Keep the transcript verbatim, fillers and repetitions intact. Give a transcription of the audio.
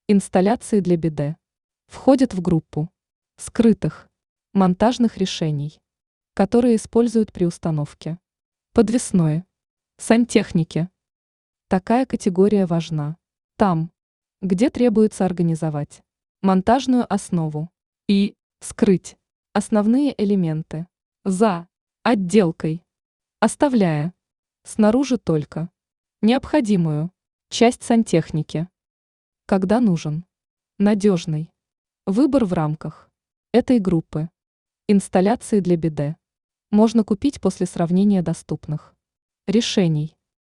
Инсталляции для биде входят в группу скрытых монтажных решений, которые используют при установке подвесной сантехники. Такая категория важна там, где требуется организовать монтажную основу и скрыть основные элементы за отделкой, оставляя снаружи только необходимую часть сантехники. Когда нужен надежный выбор в рамках этой группы, инсталляции для биде можно купить после сравнения доступных решений.